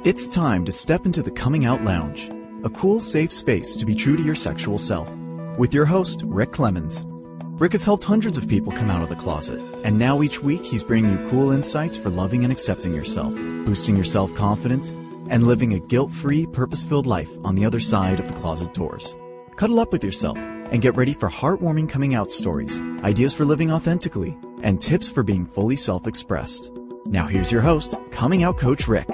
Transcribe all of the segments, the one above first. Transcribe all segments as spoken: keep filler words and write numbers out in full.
It's time to step into the Coming Out Lounge, a cool, safe space to be true to your sexual self. With your host, Rick Clemens. Rick has helped hundreds of people come out of the closet, and now each week he's bringing you cool insights for loving and accepting yourself, boosting your self-confidence, and living a guilt-free, purpose-filled life on the other side of the closet doors. Cuddle up with yourself and get ready for heartwarming coming out stories, ideas for living authentically, and tips for being fully self-expressed. Now here's your host, Coming Out Coach Rick.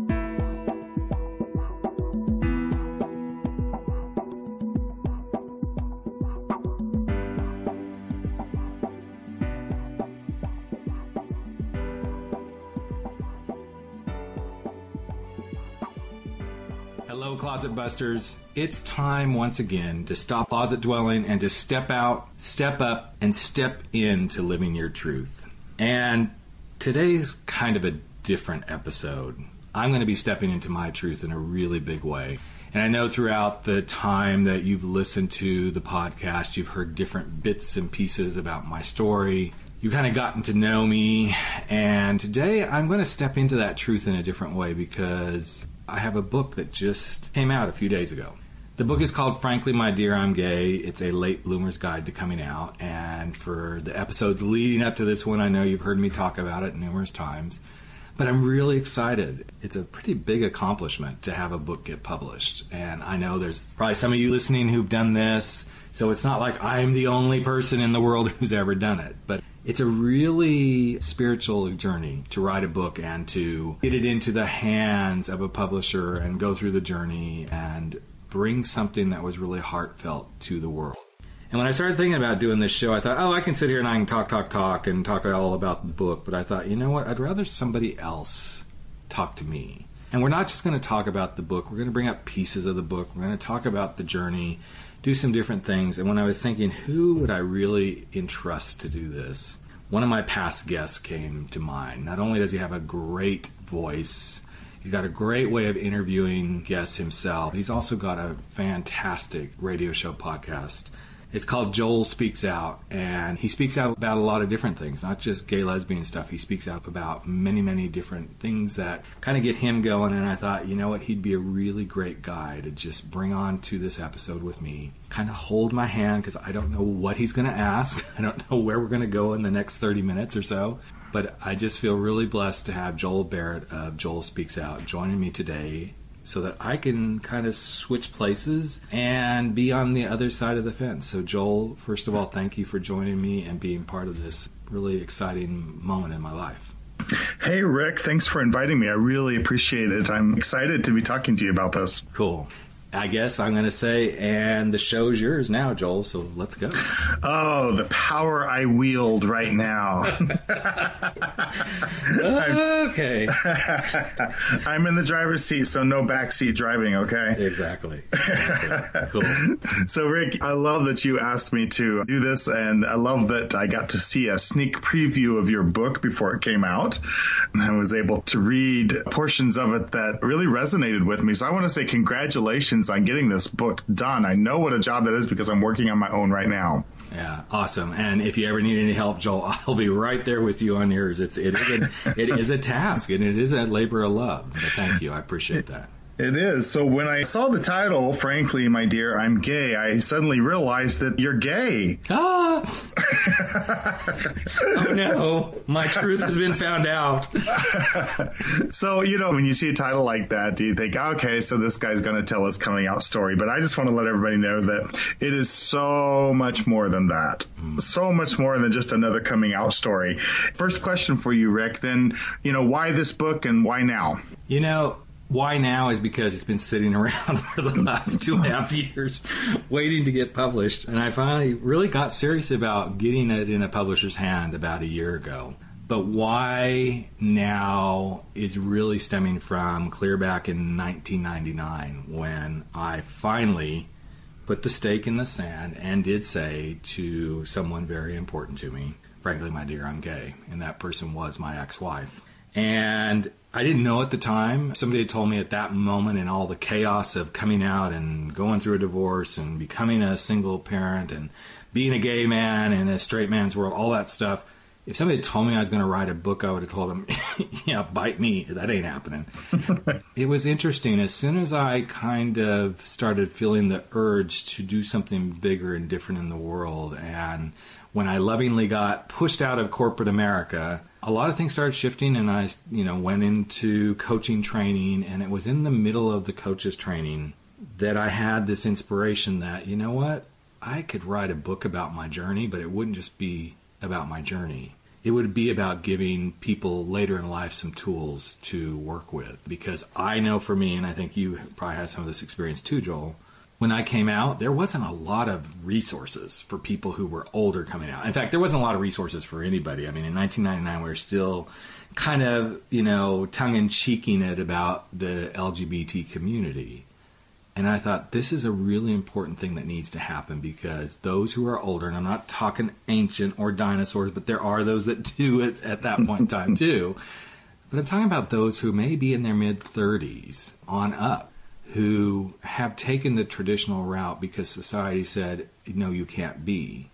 Hello, Closet Busters. It's time once again to stop closet dwelling and to step out, step up, and step into living your truth. And today's kind of a different episode. I'm going to be stepping into my truth in a really big way. And I know throughout the time that you've listened to the podcast, you've heard different bits and pieces about my story. You've kind of gotten to know me. And today I'm going to step into that truth in a different way because I have a book that just came out a few days ago. The book is called Frankly, My Dear, I'm Gay. It's a late bloomer's guide to coming out. And for the episodes leading up to this one, I know you've heard me talk about it numerous times. But I'm really excited. It's a pretty big accomplishment to have a book get published. And I know there's probably some of you listening who've done this. So it's not like I'm the only person in the world who's ever done it. But it's a really spiritual journey to write a book and to get it into the hands of a publisher and go through the journey and bring something that was really heartfelt to the world. And when I started thinking about doing this show, I thought, oh, I can sit here and I can talk, talk, talk and talk all about the book. But I thought, you know what? I'd rather somebody else talk to me. And we're not just going to talk about the book. We're going to bring up pieces of the book. We're going to talk about the journey, do some different things. And when I was thinking, who would I really entrust to do this? One of my past guests came to mind. Not only does he have a great voice, he's got a great way of interviewing guests himself. He's also got a fantastic radio show podcast. It's called Joel Speaks Out, and he speaks out about a lot of different things, not just gay, lesbian stuff. He speaks out about many, many different things that kind of get him going, and I thought, you know what, he'd be a really great guy to just bring on to this episode with me, kind of hold my hand, because I don't know what he's going to ask. I don't know where we're going to go in the next thirty minutes or so, but I just feel really blessed to have Joel Barrett of Joel Speaks Out joining me today, so that I can kind of switch places and be on the other side of the fence. So Joel, first of all, thank you for joining me and being part of this really exciting moment in my life. Hey, Rick, thanks for inviting me. I really appreciate it. I'm excited to be talking to you about this. Cool. I guess I'm going to say, and the show's yours now, Joel, so let's go. Oh, the power I wield right now. Okay. I'm in the driver's seat, so no backseat driving, okay? Exactly. exactly. Cool. So, Rick, I love that you asked me to do this, and I love that I got to see a sneak preview of your book before it came out. And I was able to read portions of it that really resonated with me. So I want to say congratulations on getting this book done. I know what a job that is because I'm working on my own right now. Yeah, awesome. And if you ever need any help, Joel, I'll be right there with you on yours. It's it is a, it is a task, and it is a labor of love. But thank you. I appreciate that. It is. So when I saw the title, Frankly, My Dear, I'm Gay, I suddenly realized that you're gay. Ah! Oh, no. My truth has been found out. So, you know, when you see a title like that, do you think, okay, so this guy's going to tell his coming out story. But I just want to let everybody know that it is so much more than that. Mm. So much more than just another coming out story. First question for you, Rick, then, you know, why this book and why now? You know, why now is because it's been sitting around for the last two and a half years waiting to get published. And I finally really got serious about getting it in a publisher's hand about a year ago. But why now is really stemming from clear back in nineteen ninety-nine when I finally put the stake in the sand and did say to someone very important to me, frankly, my dear, I'm gay. And that person was my ex-wife. And I didn't know at the time. Somebody had told me at that moment in all the chaos of coming out and going through a divorce and becoming a single parent and being a gay man in a straight man's world, all that stuff, if somebody told me I was going to write a book, I would have told them, yeah, bite me. That ain't happening. It was interesting. As soon as I kind of started feeling the urge to do something bigger and different in the world, and when I lovingly got pushed out of corporate America, a lot of things started shifting, and I, you know, went into coaching training, and it was in the middle of the coaches training that I had this inspiration that, you know what, I could write a book about my journey, but it wouldn't just be about my journey. It would be about giving people later in life some tools to work with. Because I know for me, and I think you probably had some of this experience too, Joel, when I came out, there wasn't a lot of resources for people who were older coming out. In fact, there wasn't a lot of resources for anybody. I mean, in nineteen ninety-nine, we were still kind of, you know, tongue-in-cheeking it about the L G B T community. And I thought, this is a really important thing that needs to happen, because those who are older, and I'm not talking ancient or dinosaurs, but there are those that do it at that point in time too. But I'm talking about those who may be in their mid-thirties on up, who have taken the traditional route because society said, no, you can't be,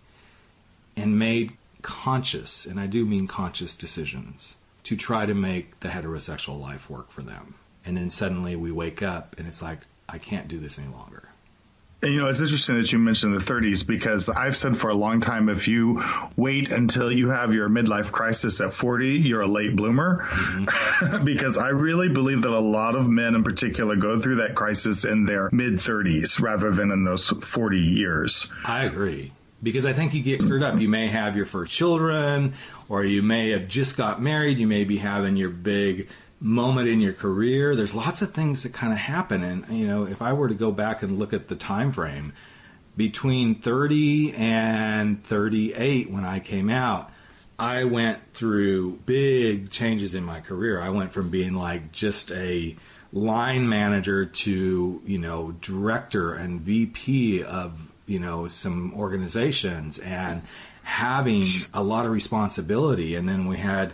and made conscious, and I do mean conscious decisions, to try to make the heterosexual life work for them. And then suddenly we wake up and it's like, I can't do this any longer. And, you know, it's interesting that you mentioned the thirties, because I've said for a long time, if you wait until you have your midlife crisis at forty, you're a late bloomer. Mm-hmm. Because I really believe that a lot of men in particular go through that crisis in their mid-thirties rather than in those forty years. I agree. Because I think you get screwed up. You may have your first children, or you may have just got married. You may be having your big moment in your career. There's lots of things that kind of happen. And, you know, if I were to go back and look at the time frame between thirty and thirty-eight when I came out, I went through big changes in my career. I went from being like just a line manager to, you know, director and V P of, you know, some organizations, and having a lot of responsibility. And then we had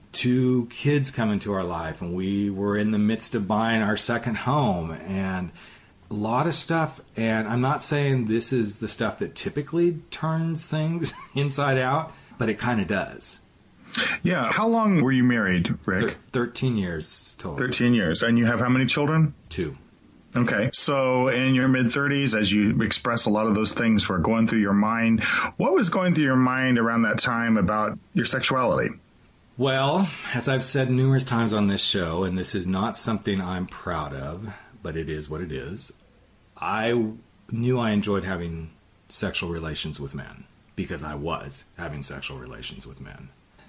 two kids come into our life, and we were in the midst of buying our second home, and a lot of stuff. And I'm not saying this is the stuff that typically turns things inside out, but it kind of does. Yeah. How long were you married, Rick? Thir- thirteen years total. thirteen years. And you have how many children? Two. Okay. So in your mid-thirties, as you express a lot of those things were going through your mind, what was going through your mind around that time about your sexuality? Well, as I've said numerous times on this show, and this is not something I'm proud of, but it is what it is, I knew I enjoyed having sexual relations with men, because I was having sexual relations with men.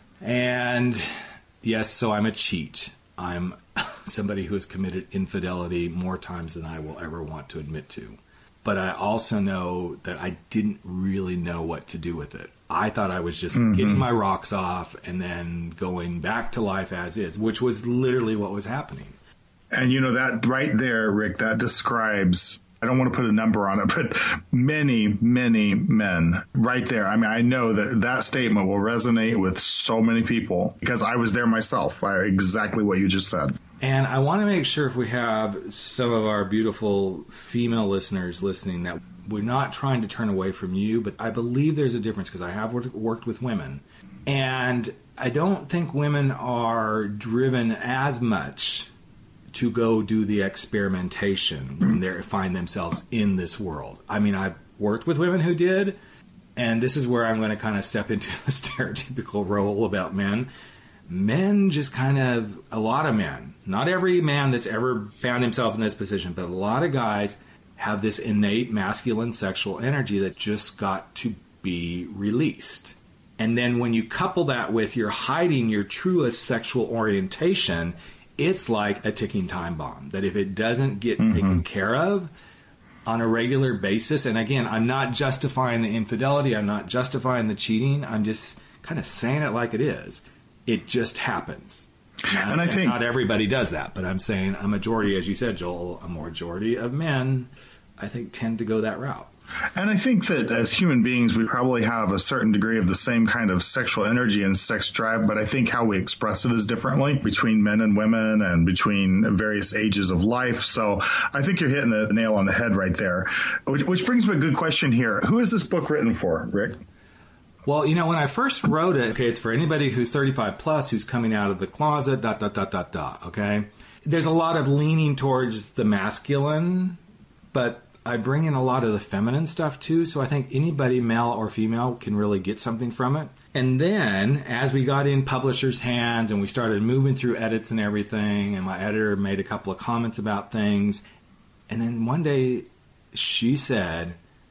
And yes, so I'm a cheat. I'm somebody who has committed infidelity more times than I will ever want to admit to. But I also know that I didn't really know what to do with it. I thought I was just mm-hmm. getting my rocks off and then going back to life as is, which was literally what was happening. And you know, that right there, Rick, that describes, I don't want to put a number on it, but many, many men right there. I mean, I know that that statement will resonate with so many people, because I was there myself. I, exactly what you just said. And I want to make sure, if we have some of our beautiful female listeners listening, that we're not trying to turn away from you, but I believe there's a difference, because I have worked with women. And I don't think women are driven as much to go do the experimentation when they find themselves in this world. I mean, I've worked with women who did, and this is where I'm going to kind of step into the stereotypical role about men. Men just kind of, a lot of men, not every man that's ever found himself in this position, but a lot of guys have this innate masculine sexual energy that just got to be released. And then when you couple that with you're hiding your truest sexual orientation, it's like a ticking time bomb that if it doesn't get mm-hmm. taken care of on a regular basis, and again, I'm not justifying the infidelity, I'm not justifying the cheating, I'm just kind of saying it like it is. It just happens. Now, and I think not everybody does that, but I'm saying a majority, as you said, Joel, a majority of men, I think, tend to go that route. And I think that as human beings, we probably have a certain degree of the same kind of sexual energy and sex drive, but I think how we express it is differently between men and women and between various ages of life. So I think you're hitting the nail on the head right there, which, which brings me a good question here. Who is this book written for, Rick? Well, you know, when I first wrote it, okay, it's for anybody who's thirty-five plus, who's coming out of the closet, dot, dot, dot, dot, dot, okay? There's a lot of leaning towards the masculine, but I bring in a lot of the feminine stuff too, so I think anybody, male or female, can really get something from it. And then, as we got in publishers' hands and we started moving through edits and everything, and my editor made a couple of comments about things, and then one day she said,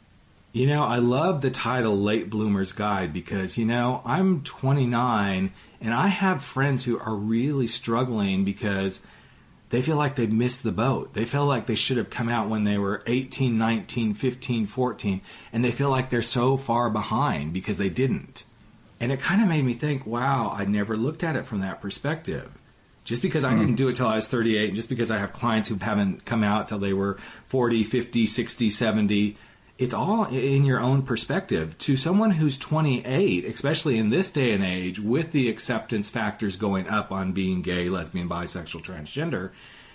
you know, I love the title Late Bloomer's Guide because, you know, I'm twenty-nine and I have friends who are really struggling because they feel like they missed the boat. They feel like they should have come out when they were eighteen, nineteen, fifteen, fourteen, and they feel like they're so far behind because they didn't. And it kind of made me think, wow, I never looked at it from that perspective. Just because I didn't do it till I was thirty-eight, and just because I have clients who haven't come out till they were forty, fifty, sixty, seventy, it's all in your own perspective. To someone who's twenty-eight, especially in this day and age, with the acceptance factors going up on being gay, lesbian, bisexual, transgender,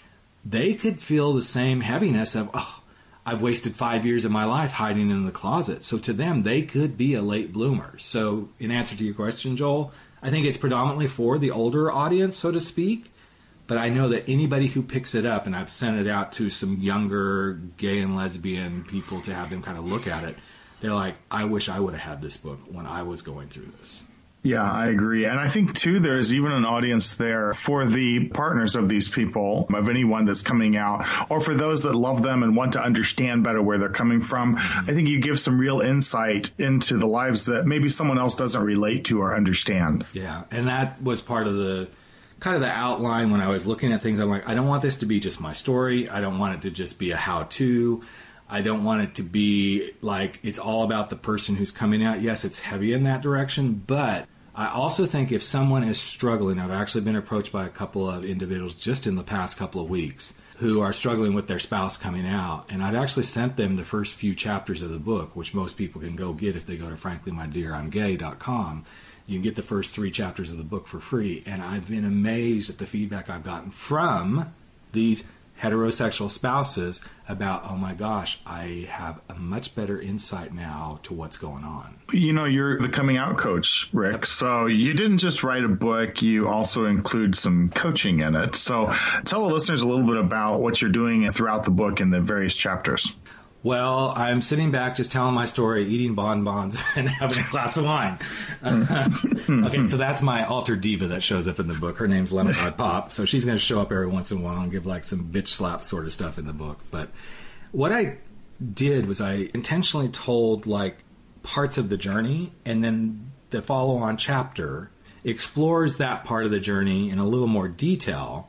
they could feel the same heaviness of, oh, I've wasted five years of my life hiding in the closet. So to them, they could be a late bloomer. So in answer to your question, Joel, I think it's predominantly for the older audience, so to speak. But I know that anybody who picks it up, and I've sent it out to some younger gay and lesbian people to have them kind of look at it, they're like, I wish I would have had this book when I was going through this. Yeah, I agree. And I think, too, there's even an audience there for the partners of these people, of anyone that's coming out, or for those that love them and want to understand better where they're coming from. Mm-hmm. I think you give some real insight into the lives that maybe someone else doesn't relate to or understand. Yeah, and that was part of the kind of the outline when I was looking at things. I'm like, I don't want this to be just my story. I don't want it to just be a how-to. I don't want it to be like it's all about the person who's coming out. Yes, it's heavy in that direction, but I also think if someone is struggling, I've actually been approached by a couple of individuals just in the past couple of weeks who are struggling with their spouse coming out, and I've actually sent them the first few chapters of the book, which most people can go get if they go to frankly my dear I'm gay dot com. You can get the first three chapters of the book for free, and I've been amazed at the feedback I've gotten from these heterosexual spouses about, oh my gosh, I have a much better insight now to what's going on. You know, you're the coming out coach, Rick. Yep. So you didn't just write a book, you also include some coaching in it. So tell the listeners a little bit about what you're doing throughout the book in the various chapters. Well, I'm sitting back just telling my story, eating bonbons and having a glass of wine. Uh, okay, so that's my alter diva that shows up in the book. Her name's Lemonade Pop, so she's going to show up every once in a while and give like some bitch slap sort of stuff in the book. But what I did was I intentionally told like parts of the journey, and then the follow-on chapter explores that part of the journey in a little more detail,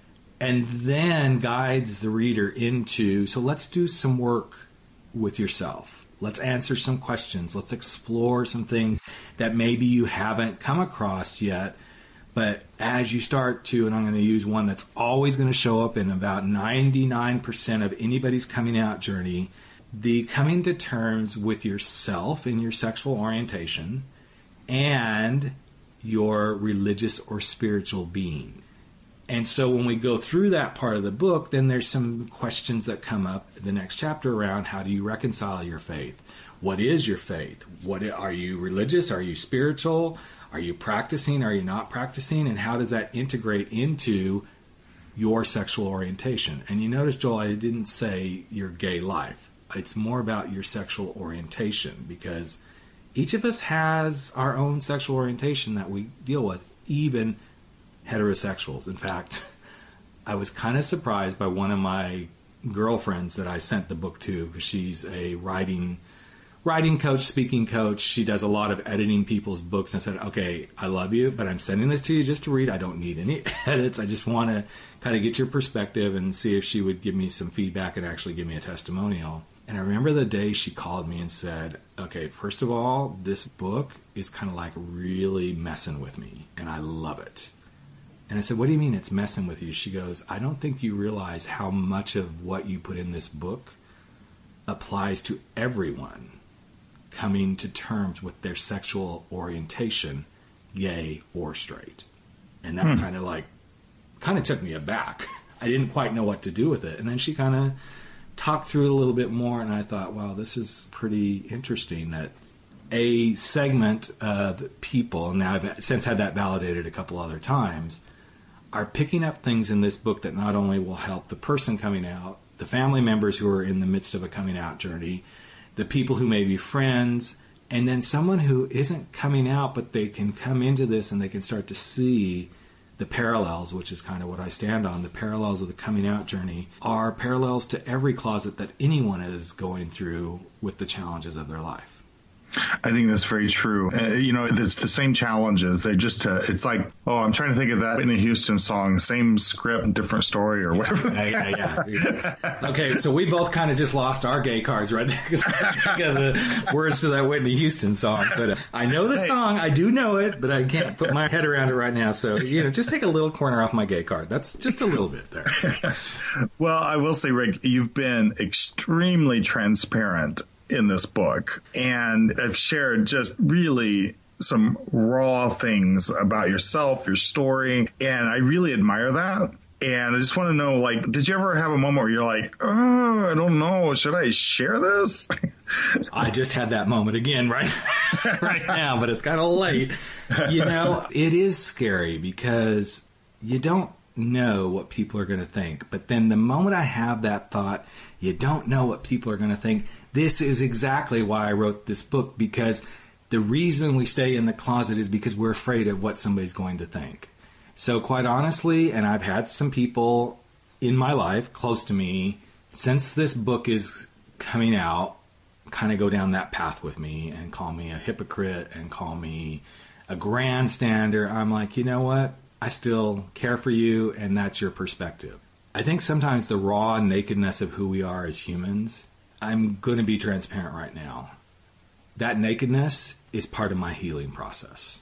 and then guides the reader into, so let's do some work with yourself. Let's answer some questions. Let's explore some things that maybe you haven't come across yet. But as you start to, and I'm going to use one that's always going to show up in about ninety-nine percent of anybody's coming out journey, the coming to terms with yourself and your sexual orientation and your religious or spiritual being. And so when we go through that part of the book, then there's some questions that come up in the next chapter around how do you reconcile your faith? What is your faith? What are you religious? Are you spiritual? Are you practicing? Are you not practicing? And how does that integrate into your sexual orientation? And you notice, Joel, I didn't say your gay life. It's more about your sexual orientation, because each of us has our own sexual orientation that we deal with, even heterosexuals. In fact, I was kind of surprised by one of my girlfriends that I sent the book to, because she's a writing writing coach, speaking coach. She does a lot of editing people's books. And I said, okay, I love you, but I'm sending this to you just to read. I don't need any edits. I just want to kind of get your perspective and see if she would give me some feedback and actually give me a testimonial. And I remember the day she called me and said, okay, first of all, this book is kind of like really messing with me, and I love it. And I said, what do you mean it's messing with you? She goes, I don't think you realize how much of what you put in this book applies to everyone coming to terms with their sexual orientation, gay or straight. And that hmm. kind of like, kind of took me aback. I didn't quite know what to do with it. And then she kind of talked through it a little bit more, and I thought, wow, this is pretty interesting that a segment of people, now I've since had that validated a couple other times, are picking up things in this book that not only will help the person coming out, the family members who are in the midst of a coming out journey, the people who may be friends, and then someone who isn't coming out, but they can come into this and they can start to see the parallels, which is kind of what I stand on. The parallels of the coming out journey are parallels to every closet that anyone is going through with the challenges of their life. I think that's very true. Uh, you know, it's the same challenges. They just, uh, it's like, oh, I'm trying to think of that Whitney Houston song, same script, different story or whatever. Yeah, yeah, yeah. yeah. Okay, so we both kind of just lost our gay cards right there because I think of the words to that Whitney Houston song. But uh, I know the song, I do know it, but I can't put my head around it right now. So, you know, just take a little corner off my gay card. That's just a little bit there. Well, I will say, Rick, you've been extremely transparent in this book, and I've shared just really some raw things about yourself, your story, and I really admire that. And I just want to know, like, did you ever have a moment where you're like, oh, I don't know, should I share this? I just had that moment again right right now, but it's kind of late. You know, it is scary because you don't know what people are going to think. But then the moment I have that thought, you don't know what people are going to think. This is exactly why I wrote this book, because the reason we stay in the closet is because we're afraid of what somebody's going to think. So quite honestly, and I've had some people in my life close to me since this book is coming out kind of go down that path with me and call me a hypocrite and call me a grandstander. I'm like, you know what? I still care for you, and that's your perspective. I think sometimes the raw nakedness of who we are as humans, I'm going to be transparent right now. That nakedness is part of my healing process.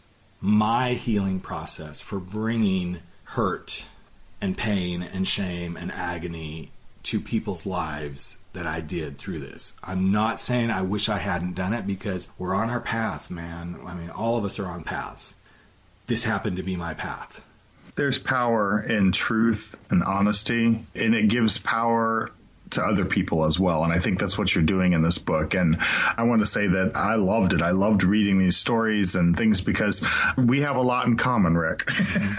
My healing process for bringing hurt and pain and shame and agony to people's lives that I did through this. I'm not saying I wish I hadn't done it, because we're on our paths, man. I mean, all of us are on paths. This happened to be my path. There's power in truth and honesty, and it gives power to other people as well. And I think that's what you're doing in this book. And I want to say that I loved it. I loved reading these stories and things because we have a lot in common, Rick.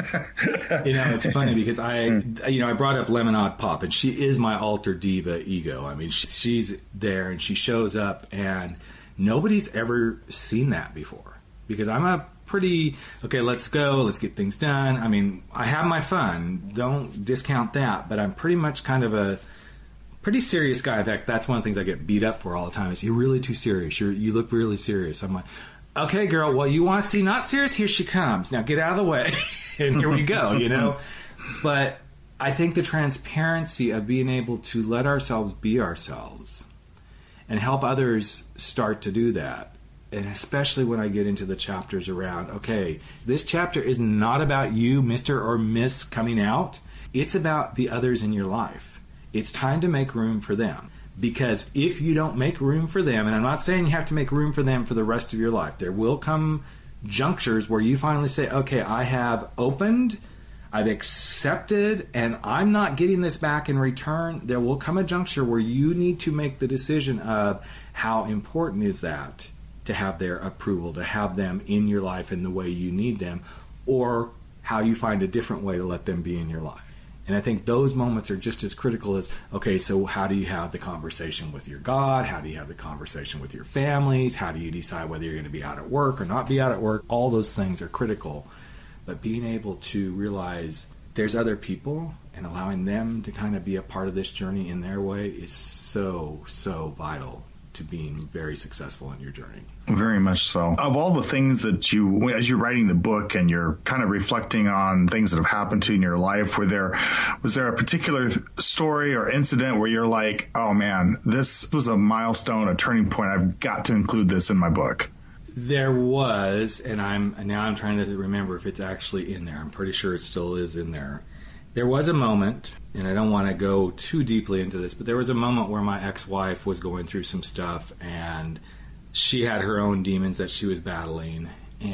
You know, it's funny because I, you know, I brought up Lemonade Pop, and she is my alter diva ego. I mean, she, she's there and she shows up, and nobody's ever seen that before, because I'm a pretty, okay, let's go, let's get things done. I mean, I have my fun. Don't discount that. But I'm pretty much kind of a pretty serious guy. In fact, that's one of the things I get beat up for all the time is, you're really too serious. You're, you look really serious. I'm like, okay, girl, well, you want to see not serious? Here she comes. Now get out of the way. And here we go, you know? But I think the transparency of being able to let ourselves be ourselves and help others start to do that. And especially when I get into the chapters around, okay, this chapter is not about you, Mister or Miss coming out. It's about the others in your life. It's time to make room for them. Because if you don't make room for them, and I'm not saying you have to make room for them for the rest of your life, there will come junctures where you finally say, okay, I have opened, I've accepted, and I'm not getting this back in return. There will come a juncture where you need to make the decision of how important is that to have their approval, to have them in your life in the way you need them, or how you find a different way to let them be in your life. And I think those moments are just as critical as, okay, so how do you have the conversation with your God? How do you have the conversation with your families? How do you decide whether you're going to be out at work or not be out at work? All those things are critical. But being able to realize there's other people and allowing them to kind of be a part of this journey in their way is so, so vital to being very successful in your journey. Very much so. Of all the things that you, as you're writing the book and you're kind of reflecting on things that have happened to you in your life, were there, was there a particular story or incident where you're like, oh man, this was a milestone, a turning point, I've got to include this in my book? There was, and I'm now I'm trying to remember if it's actually in there. I'm pretty sure it still is in there. There was a moment, and I don't want to go too deeply into this, but there was a moment where my ex-wife was going through some stuff, and she had her own demons that she was battling,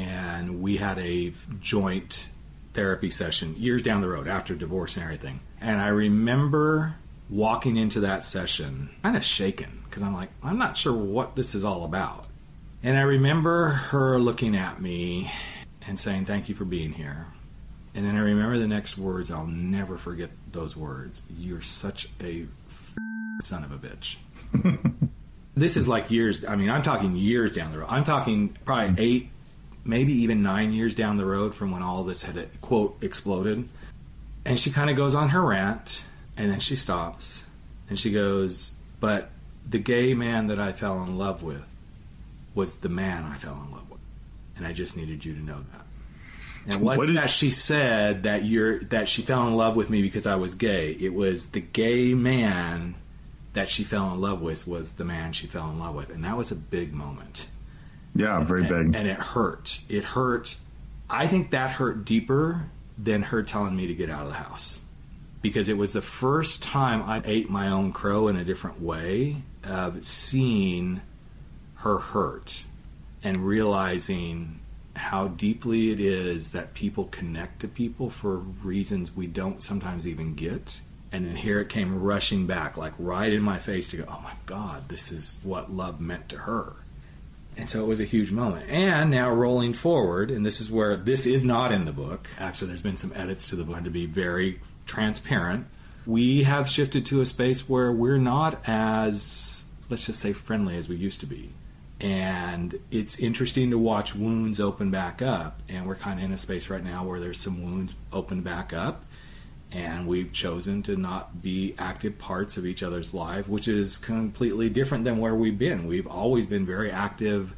and we had a joint therapy session years down the road after divorce and everything. And I remember walking into that session kind of shaken, because I'm like, I'm not sure what this is all about. And I remember her looking at me and saying, "Thank you for being here." And then I remember the next words. I'll never forget those words. "You're such a f- son of a bitch." This is like years. I mean, I'm talking years down the road. I'm talking probably eight, maybe even nine years down the road from when all this had, quote, exploded. And she kind of goes on her rant, and then she stops, and she goes, "But the gay man that I fell in love with was the man I fell in love with. And I just needed you to know that." And it wasn't that she said that you're that she fell in love with me because I was gay. It was the gay man that she fell in love with was the man she fell in love with. And that was a big moment. Yeah, very and, big. And it hurt. It hurt. I think that hurt deeper than her telling me to get out of the house. Because it was the first time I ate my own crow in a different way of seeing her hurt and realizing how deeply it is that people connect to people for reasons we don't sometimes even get. And then here it came rushing back, like right in my face to go, "Oh my God, this is what love meant to her." And so it was a huge moment. And now rolling forward, and this is where this is not in the book. Actually, there's been some edits to the book to be very transparent. We have shifted to a space where we're not as, let's just say, friendly as we used to be. And it's interesting to watch wounds open back up. And we're kind of in a space right now where there's some wounds open back up. And we've chosen to not be active parts of each other's life, which is completely different than where we've been. We've always been very active,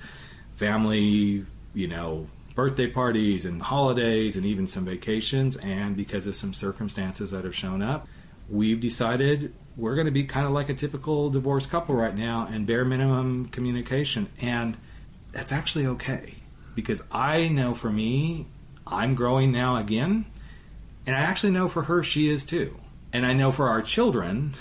family, you know, birthday parties and holidays and even some vacations. And because of some circumstances that have shown up, we've decided we're going to be kind of like a typical divorced couple right now and bare minimum communication. And that's actually okay. Because I know for me, I'm growing now again. And I actually know for her, she is too. And I know for our children,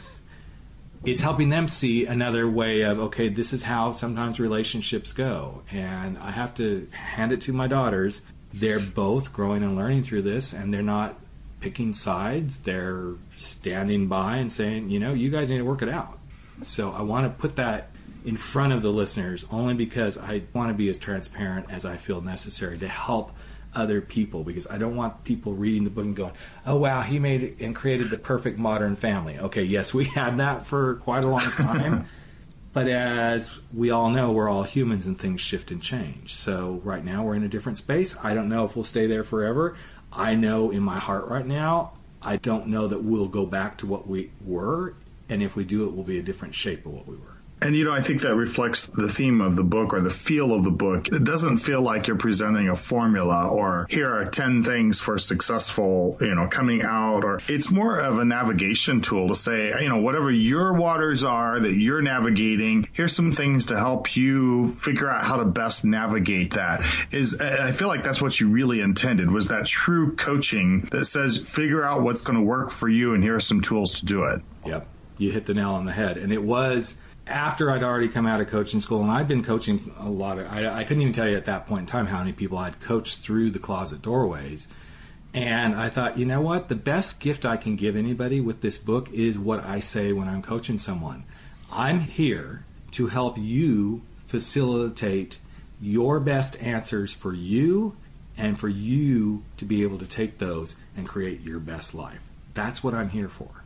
it's helping them see another way of, okay, this is how sometimes relationships go. And I have to hand it to my daughters. They're both growing and learning through this, and they're not picking sides. They're standing by and saying, you know, you guys need to work it out. So I want to put that in front of the listeners only because I want to be as transparent as I feel necessary to help other people, because I don't want people reading the book and going, "Oh wow, he made it and created the perfect modern family." Okay, yes, we had that for quite a long time. But as we all know, we're all humans and things shift and change. So right now we're in a different space. I don't know if we'll stay there forever. I know in my heart right now, I don't know that we'll go back to what we were. And if we do, it will be a different shape of what we were. And, you know, I think that reflects the theme of the book or the feel of the book. It doesn't feel like you're presenting a formula or here are ten things for successful, you know, coming out. Or it's more of a navigation tool to say, you know, whatever your waters are that you're navigating, here's some things to help you figure out how to best navigate that. Is I feel like that's what you really intended, was that true coaching that says figure out what's going to work for you and here are some tools to do it. Yep. You hit the nail on the head. And it was after I'd already come out of coaching school, and I'd been coaching a lot of, I, I couldn't even tell you at that point in time how many people I'd coached through the Closet Doorways. And I thought, you know what? The best gift I can give anybody with this book is what I say when I'm coaching someone. I'm here to help you facilitate your best answers for you and for you to be able to take those and create your best life. That's what I'm here for.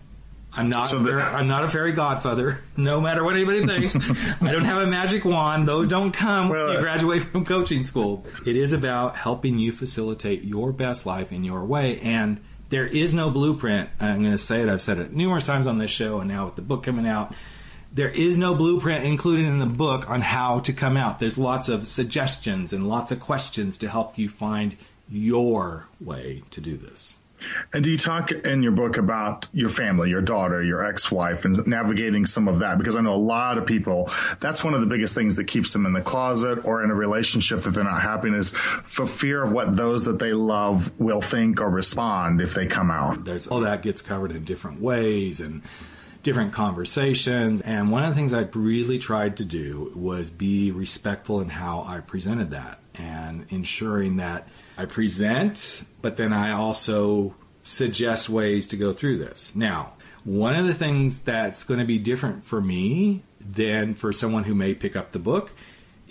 I'm not. So the, I'm not a fairy godfather. No matter what anybody thinks, I don't have a magic wand. Those don't come well, when you graduate from coaching school. It is about helping you facilitate your best life in your way. And there is no blueprint. I'm going to say it. I've said it numerous times on this show, and now with the book coming out, there is no blueprint included in the book on how to come out. There's lots of suggestions and lots of questions to help you find your way to do this. And do you talk in your book about your family, your daughter, your ex-wife, and navigating some of that? Because I know a lot of people, that's one of the biggest things that keeps them in the closet or in a relationship that they're not happy in, is for fear of what those that they love will think or respond if they come out. There's all that gets covered in different ways and different conversations. And one of the things I really tried to do was be respectful in how I presented that and ensuring that I present, but then I also suggest ways to go through this. Now, one of the things that's going to be different for me than for someone who may pick up the book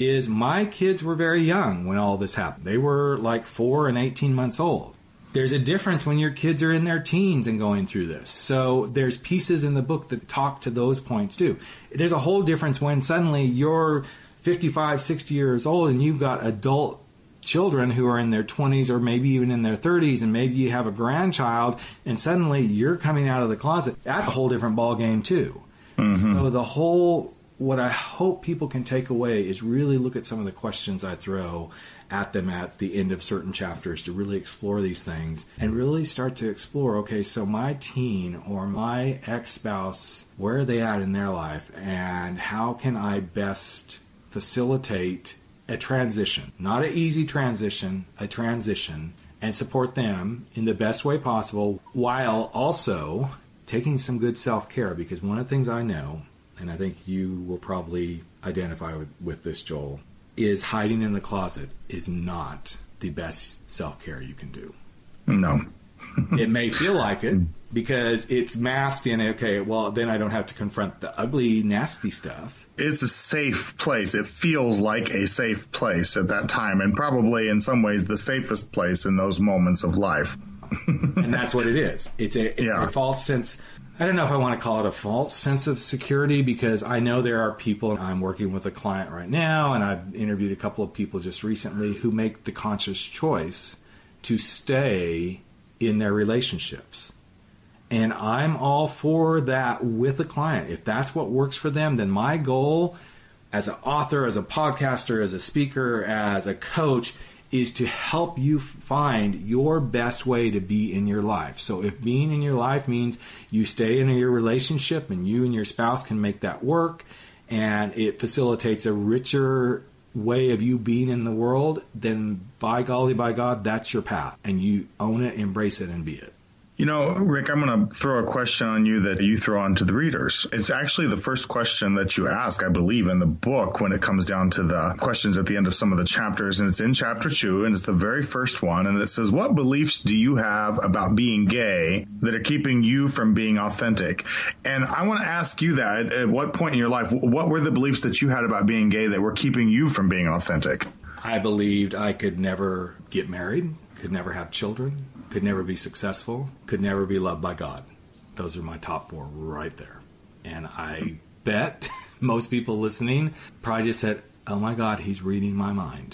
is my kids were very young when all this happened. They were like four and eighteen months old. There's a difference when your kids are in their teens and going through this. So there's pieces in the book that talk to those points too. There's a whole difference when suddenly you're fifty-five, sixty years old and you've got adult children who are in their twenties or maybe even in their thirties, and maybe you have a grandchild and suddenly you're coming out of the closet. That's a whole different ballgame too. Mm-hmm. So the whole, what I hope people can take away is really look at some of the questions I throw at them at the end of certain chapters to really explore these things and really start to explore, okay, so my teen or my ex-spouse, where are they at in their life, and how can I best facilitate a transition, not an easy transition, a transition, and support them in the best way possible while also taking some good self-care. Because one of the things I know, and I think you will probably identify with, with this, Joel, is hiding in the closet is not the best self-care you can do. No. It may feel like it because it's masked in, okay, well, then I don't have to confront the ugly, nasty stuff. It's a safe place. It feels like a safe place at that time, and probably in some ways the safest place in those moments of life. And that's what it is. It's a, it's yeah. a false sense. I don't know if I want to call it a false sense of security, because I know there are people, I'm working with a client right now, and I've interviewed a couple of people just recently who make the conscious choice to stay in their relationships. And I'm all for that with a client. If that's what works for them, then my goal as an author, as a podcaster, as a speaker, as a coach, is to help you find your best way to be in your life. So if being in your life means you stay in your relationship and you and your spouse can make that work, and it facilitates a richer way of you being in the world, then by golly, by God, that's your path. And you own it, embrace it, and be it. You know, Rick, I'm going to throw a question on you that you throw on to the readers. It's actually the first question that you ask, I believe, in the book when it comes down to the questions at the end of some of the chapters. And it's in chapter two, and it's the very first one. And it says, what beliefs do you have about being gay that are keeping you from being authentic? And I want to ask you that. At what point in your life, what were the beliefs that you had about being gay that were keeping you from being authentic? I believed I could never get married, could never have children, could never be successful, could never be loved by God. Those are my top four right there. And I bet most people listening probably just said, oh my God, he's reading my mind.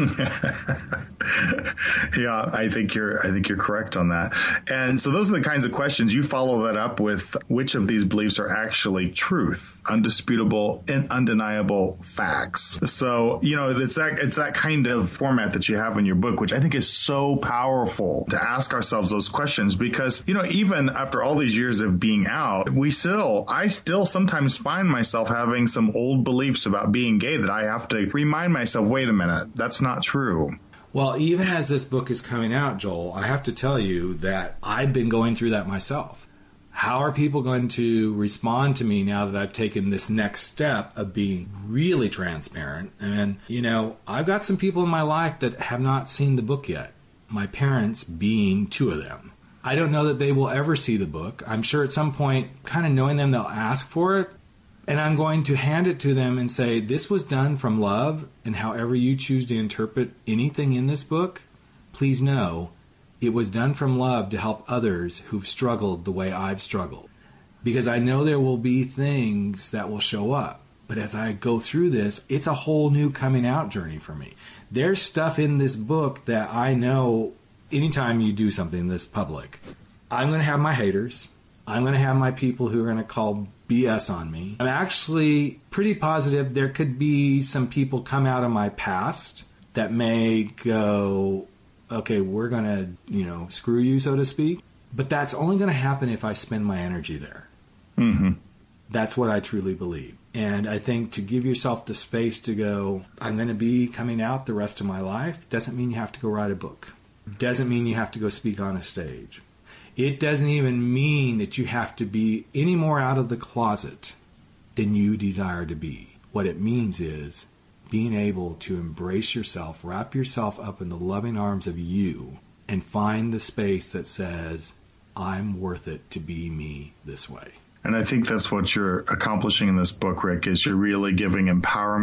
Yeah, I think you're I think you're correct on that. And so those are the kinds of questions you follow that up with. Which of these beliefs are actually truth, undisputable and undeniable facts? So, you know, it's that it's that kind of format that you have in your book, which I think is so powerful to ask ourselves those questions, because, you know, even after all these years of being out, we still I still sometimes find myself having some old beliefs about being gay that I have to remind myself, wait a minute, that's not true. Well, even as this book is coming out, Joel, I have to tell you that I've been going through that myself. How are people going to respond to me now that I've taken this next step of being really transparent? And, you know, I've got some people in my life that have not seen the book yet. My parents being two of them. I don't know that they will ever see the book. I'm sure at some point, kind of knowing them, they'll ask for it. And I'm going to hand it to them and say, this was done from love, and however you choose to interpret anything in this book, please know it was done from love to help others who've struggled the way I've struggled. Because I know there will be things that will show up. But as I go through this, it's a whole new coming out journey for me. There's stuff in this book that I know anytime you do something this public, I'm going to have my haters. I'm going to have my people who are going to call B S on me. I'm actually pretty positive there could be some people come out of my past that may go, okay, we're going to, you know, screw you, so to speak. But that's only going to happen if I spend my energy there. Mm-hmm. That's what I truly believe. And I think to give yourself the space to go, I'm going to be coming out the rest of my life, doesn't mean you have to go write a book. Doesn't mean you have to go speak on a stage. It doesn't even mean that you have to be any more out of the closet than you desire to be. What it means is being able to embrace yourself, wrap yourself up in the loving arms of you, and find the space that says, I'm worth it to be me this way. And I think that's what you're accomplishing in this book, Rick, is you're really giving empowerment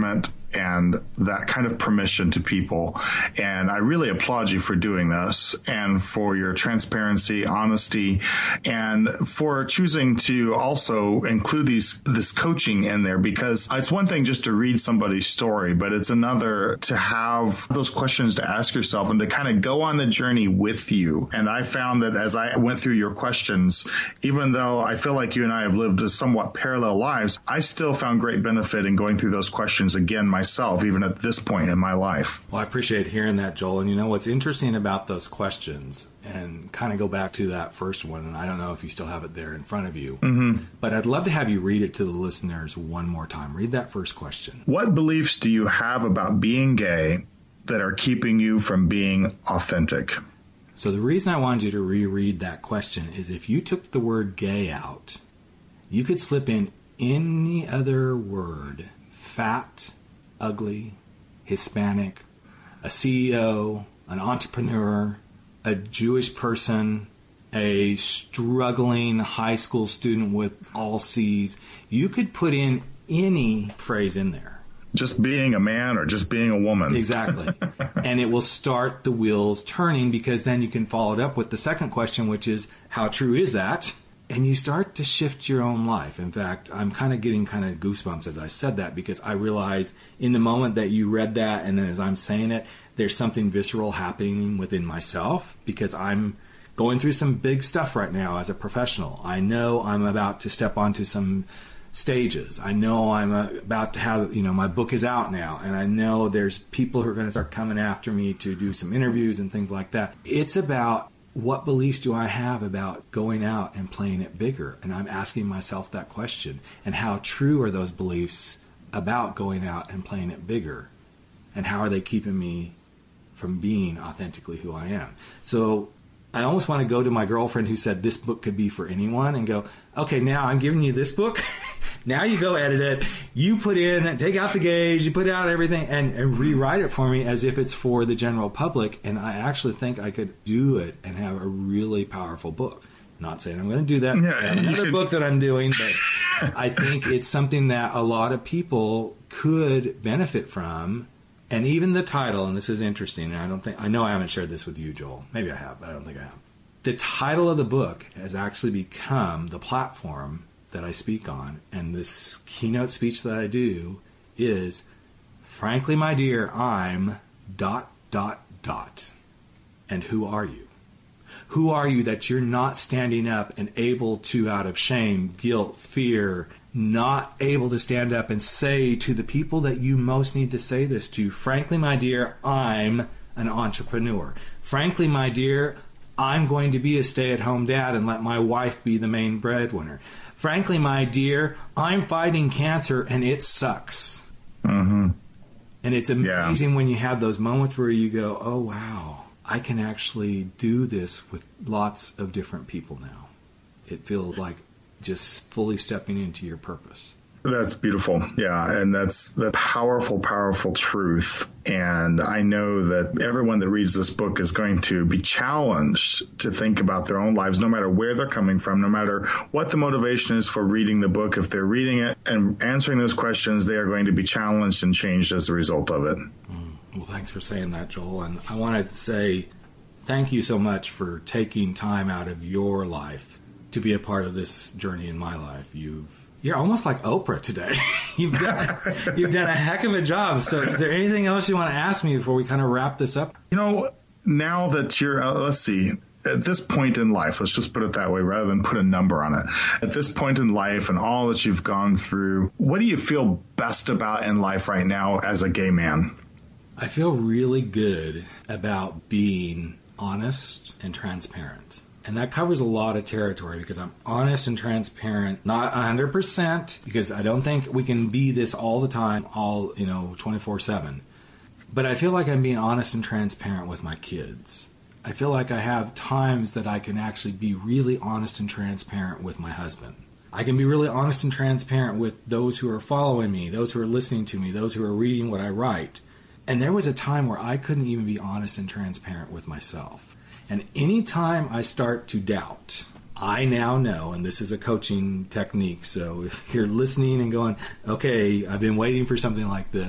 and that kind of permission to people. And I really applaud you for doing this and for your transparency, honesty, and for choosing to also include these this coaching in there, because it's one thing just to read somebody's story, but it's another to have those questions to ask yourself and to kind of go on the journey with you. And I found that as I went through your questions, even though I feel like you and I have lived somewhat parallel lives, I still found great benefit in going through those questions again myself, even at this point in my life. Well, I appreciate hearing that, Joel. And you know what's interesting about those questions, and kind of go back to that first one, and I don't know if you still have it there in front of you, mm-hmm. but I'd love to have you read it to the listeners one more time. Read that first question. What beliefs do you have about being gay that are keeping you from being authentic? So the reason I wanted you to reread that question is if you took the word gay out, you could slip in any other word: fat, ugly, Hispanic, a C E O, an entrepreneur, a Jewish person, a struggling high school student with all C's. You could put in any phrase in there. Just being a man or just being a woman. Exactly. And it will start the wheels turning, because then you can follow it up with the second question, which is, how true is that? And you start to shift your own life. In fact, I'm kind of getting kind of goosebumps as I said that, because I realize in the moment that you read that, and then as I'm saying it, there's something visceral happening within myself, because I'm going through some big stuff right now as a professional. I know I'm about to step onto some stages. I know I'm about to have, you know, my book is out now, and I know there's people who are going to start coming after me to do some interviews and things like that. It's about, what beliefs do I have about going out and playing it bigger? And I'm asking myself that question. And how true are those beliefs about going out and playing it bigger? And how are they keeping me from being authentically who I am? So I almost want to go to my girlfriend who said this book could be for anyone and go, okay, now I'm giving you this book. Now you go edit it. You put in, take out the gauge, you put out everything, and, and rewrite it for me as if it's for the general public. And I actually think I could do it and have a really powerful book. Not saying I'm going to do that. Yeah, I have another should... book that I'm doing, but I think it's something that a lot of people could benefit from. And even the title, and this is interesting, and I don't think, I know I haven't shared this with you, Joel. Maybe I have, but I don't think I have. The title of the book has actually become the platform that I speak on, and this keynote speech that I do is, frankly, my dear, I'm dot, dot, dot. And who are you? Who are you that you're not standing up and able to, out of shame, guilt, fear, not able to stand up and say to the people that you most need to say this to, frankly, my dear, I'm an entrepreneur. Frankly, my dear, I'm going to be a stay-at-home dad and let my wife be the main breadwinner. Frankly, my dear, I'm fighting cancer and it sucks. Mm-hmm. And it's amazing yeah. when you have those moments where you go, oh, wow, I can actually do this with lots of different people now. It feels like just fully stepping into your purpose. That's beautiful. Yeah. And that's the powerful, powerful truth. And I know that everyone that reads this book is going to be challenged to think about their own lives, no matter where they're coming from, no matter what the motivation is for reading the book. If they're reading it and answering those questions, they are going to be challenged and changed as a result of it. Mm. Well, thanks for saying that, Joel. And I wanted to say thank you so much for taking time out of your life to be a part of this journey in my life. You've You're almost like Oprah today. you've done you've done a heck of a job. So is there anything else you want to ask me before we kind of wrap this up? You know, now that you're, uh, let's see, at this point in life, let's just put it that way rather than put a number on it. At this point in life and all that you've gone through, what do you feel best about in life right now as a gay man? I feel really good about being honest and transparent. And that covers a lot of territory because I'm honest and transparent, not one hundred percent, because I don't think we can be this all the time, all, you know, twenty-four seven. But I feel like I'm being honest and transparent with my kids. I feel like I have times that I can actually be really honest and transparent with my husband. I can be really honest and transparent with those who are following me, those who are listening to me, those who are reading what I write. And there was a time where I couldn't even be honest and transparent with myself. And anytime I start to doubt, I now know, and this is a coaching technique, so if you're listening and going, okay, I've been waiting for something like this,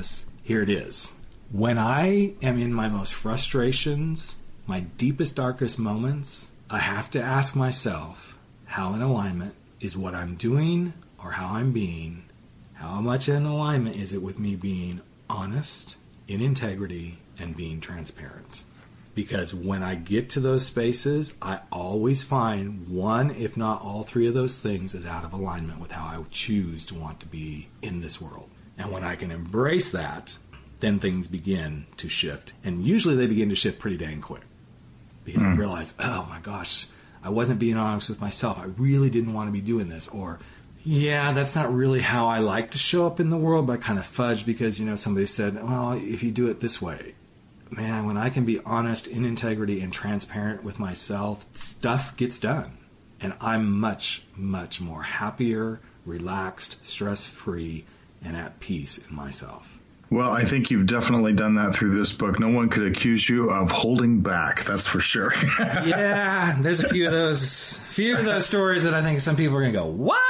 Here it is. When I am in my most frustrations, my deepest, darkest moments, I have to ask myself, how in alignment is what I'm doing or how I'm being? How much in alignment is it with me being honest, in integrity, and being transparent? Because when I get to those spaces, I always find one, if not all three of those things is out of alignment with how I choose to want to be in this world. And when I can embrace that, then things begin to shift. And usually they begin to shift pretty dang quick. Because mm. I realize, oh my gosh, I wasn't being honest with myself. I really didn't want to be doing this. Or, yeah, that's not really how I like to show up in the world, but I kind of fudged because, you know, somebody said, well, if you do it this way. Man, when I can be honest, in integrity, and transparent with myself, stuff gets done. And I'm much, much more happier, relaxed, stress-free, and at peace in myself. Well, I think you've definitely done that through this book. No one could accuse you of holding back, that's for sure. Yeah, there's a few of those few of those stories that I think some people are going to go, what?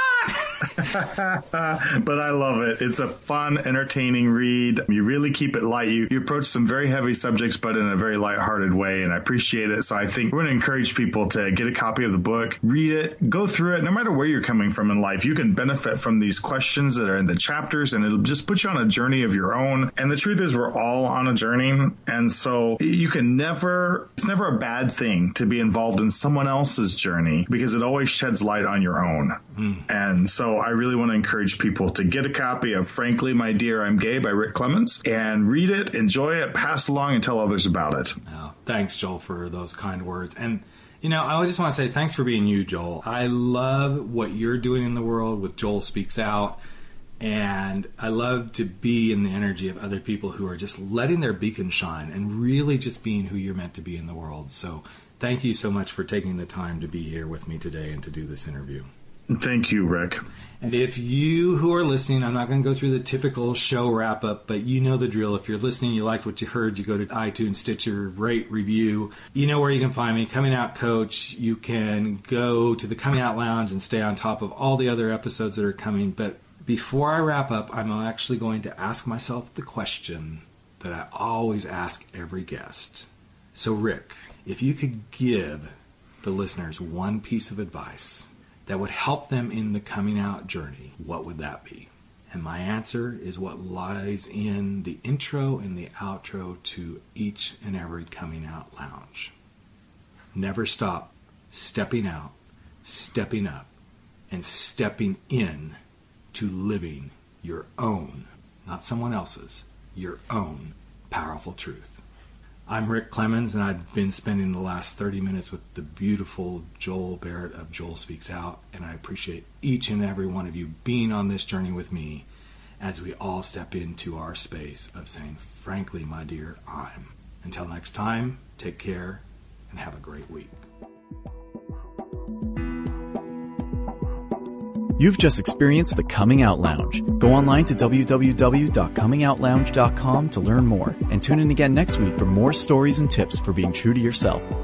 But I love it. It's a fun, entertaining read. You really keep it light. You, you approach some very heavy subjects, but in a very lighthearted way, and I appreciate it. So I think we're going to encourage people to get a copy of the book, read it, go through it. No matter where you're coming from in life, you can benefit from these questions that are in the chapters, and it'll just put you on a journey of your own. And the truth is, we're all on a journey. And so you can never, it's never a bad thing to be involved in someone else's journey because it always sheds light on your own. Mm. And so I really want to encourage people to get a copy of Frankly, My Dear, I'm Gay by Rick Clemens and read it, enjoy it, pass along, and tell others about it. Oh, thanks, Joel, for those kind words. And, you know, I just want to say thanks for being you, Joel. I love what you're doing in the world with Joel Speaks Out. And I love to be in the energy of other people who are just letting their beacon shine and really just being who you're meant to be in the world. So thank you so much for taking the time to be here with me today and to do this interview. Thank you, Rick. And if you who are listening, I'm not going to go through the typical show wrap-up, but you know the drill. If you're listening, you liked what you heard, you go to iTunes, Stitcher, rate, review. You know where you can find me, Coming Out Coach. You can go to the Coming Out Lounge and stay on top of all the other episodes that are coming. But before I wrap up, I'm actually going to ask myself the question that I always ask every guest. So, Rick, if you could give the listeners one piece of advice that would help them in the coming out journey, what would that be? And my answer is what lies in the intro and the outro to each and every Coming Out Lounge. Never stop stepping out, stepping up, and stepping in to living your own, not someone else's, your own powerful truth. I'm Rick Clemens, and I've been spending the last thirty minutes with the beautiful Joel Barrett of Joel Speaks Out, and I appreciate each and every one of you being on this journey with me as we all step into our space of saying, frankly, my dear, I'm. Until next time, take care and have a great week. You've just experienced the Coming Out Lounge. Go online to w w w dot coming out lounge dot com to learn more, and tune in again next week for more stories and tips for being true to yourself.